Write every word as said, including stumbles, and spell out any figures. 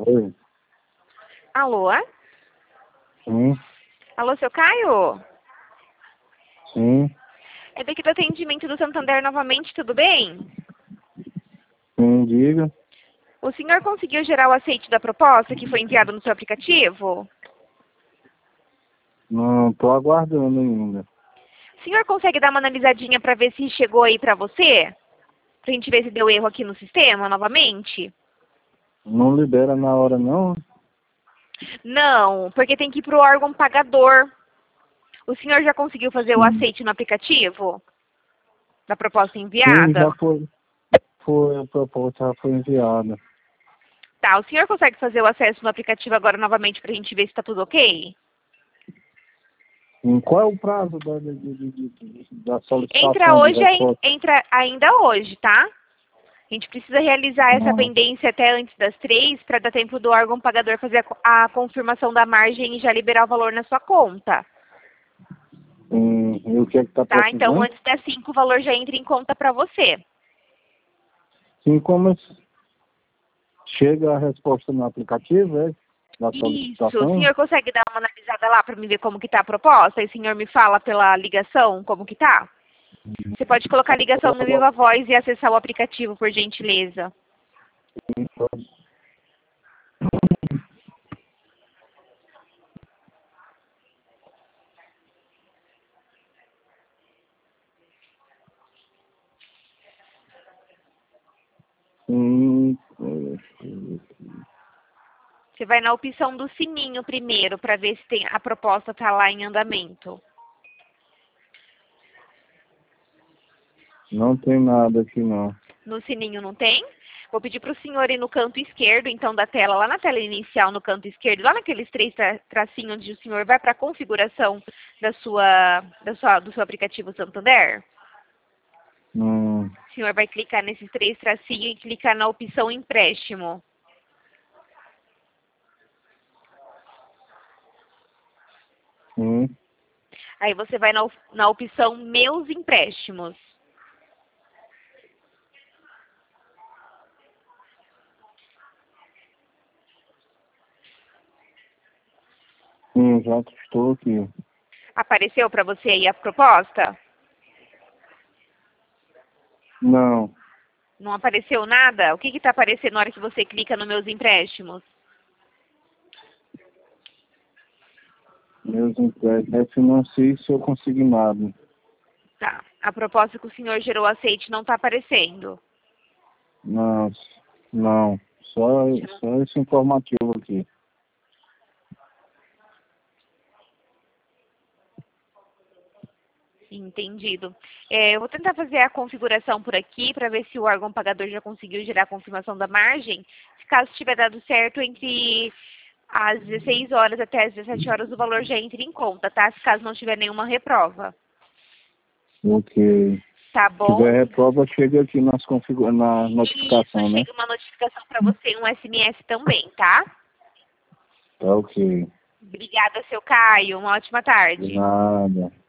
Oi. Alô? Sim, Alô, seu Caio? sim, É daqui do atendimento do Santander novamente, tudo bem? sim, diga. O senhor conseguiu gerar o aceite da proposta que foi enviado no seu aplicativo? Não tô aguardando ainda. O senhor consegue dar uma analisadinha para ver se chegou aí para você? Pra gente ver se deu erro aqui no sistema novamente? Não libera na hora, não? Não, porque tem que ir pro órgão pagador. O senhor já conseguiu fazer o Sim, aceite no aplicativo? Da proposta Sim, enviada? já foi. Foi, a proposta já foi enviada. Tá, o senhor consegue fazer o acesso no aplicativo agora novamente pra gente ver se tá tudo ok? Sim, qual é o prazo da, de, de, de- de- da Entra solicitação de hoje, ai- resposta? entra ainda hoje, tá? A gente precisa realizar essa Não. pendência até antes das três para dar tempo do órgão pagador fazer a, co- a confirmação da margem e já liberar o valor na sua conta, Sim, e o que é que está tá? Então, precisando? antes das cinco, o valor já entra em conta para você. Sim, como es- chega a resposta no aplicativo, é? Da Isso. O solicitação? senhor consegue dar uma analisada lá para me ver como que tá a proposta? E o senhor me fala pela ligação como que tá? Você pode colocar a ligação no Viva Voz e acessar o aplicativo, por gentileza. Sim, é, Você vai na opção do sininho primeiro para ver se tem, a proposta tá lá em andamento. não tem nada aqui, não. No sininho não tem? Vou pedir para o senhor ir no canto esquerdo, então, da tela, lá na tela inicial, no canto esquerdo, lá naqueles três tra tracinhos onde o senhor vai para a configuração da sua, da sua, do seu aplicativo Santander. Hum, O senhor vai clicar nesses três tracinhos e clicar na opção empréstimo. sim. Aí você vai na, op- na opção meus empréstimos. Sim, já estou aqui. Apareceu para você aí a proposta? Não, Não apareceu nada? O que está aparecendo na hora que você clica no meus empréstimos? meus empréstimos. Refinancie seu consignado. Tá. A proposta que o senhor gerou aceite não está aparecendo. Não, não. Só, Deixa eu- só esse informativo aqui. Entendido. É, eu vou tentar fazer a configuração por aqui para ver se o órgão pagador já conseguiu gerar a confirmação da margem. Se caso tiver dado certo, entre as dezesseis horas até as dezessete horas o valor já entra em conta, tá? Se caso não tiver nenhuma reprova. Ok. Tá Se tiver bom? reprova, chega aqui nas config... na Isso, notificação, né? chega uma notificação para você, um S M S também, tá? Tá ok. Obrigada, seu Caio. Uma ótima De tarde. nada.